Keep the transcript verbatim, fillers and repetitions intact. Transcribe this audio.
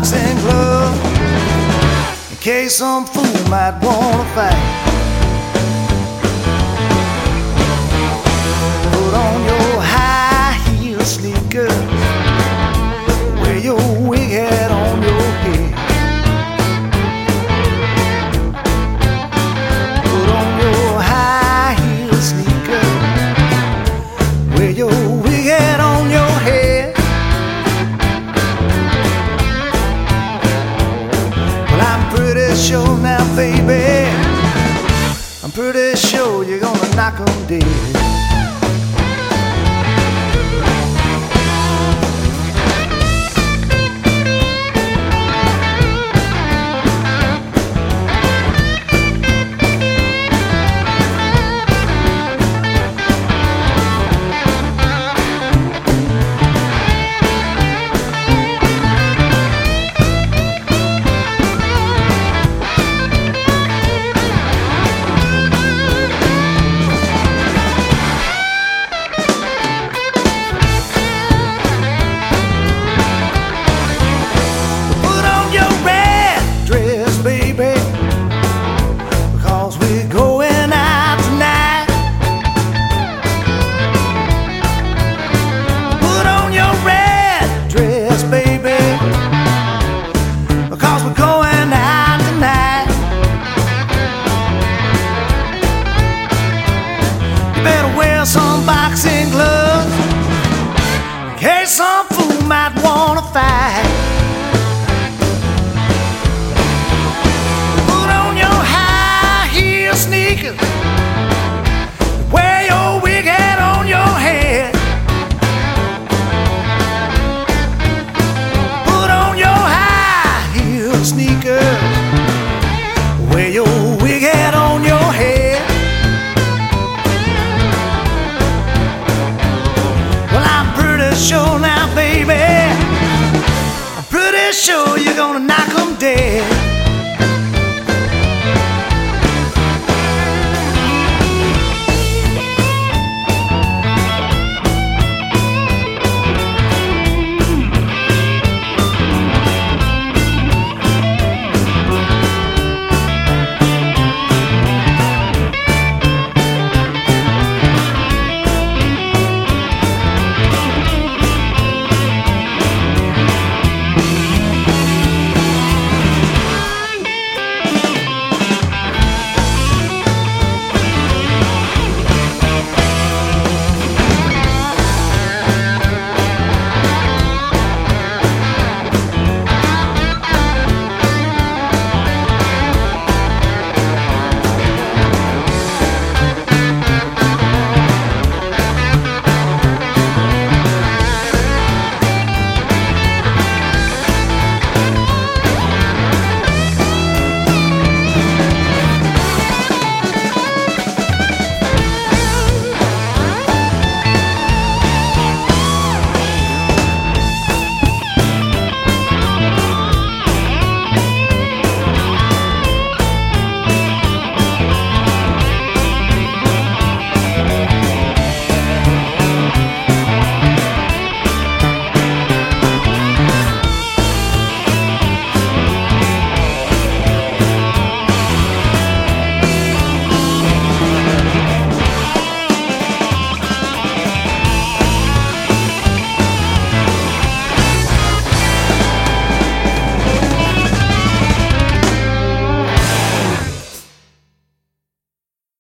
boxing glove in case some fool might wanna fight. Put on your high heel sneakers, wear your wig hat on your head. Put on your high heel sneakers, wear your wig hat on your head. Well, I'm pretty sure now, baby, I'm pretty sure you're gonna knock 'em dead. Some boxing gloves in case some fool might wanna fight. Put on your high heel sneakers, wear your wig hat on your head. Put on your high heel sneakers, wear your wig hat on your head. Sure now, baby, I'm pretty sure you're gonna knock 'em dead.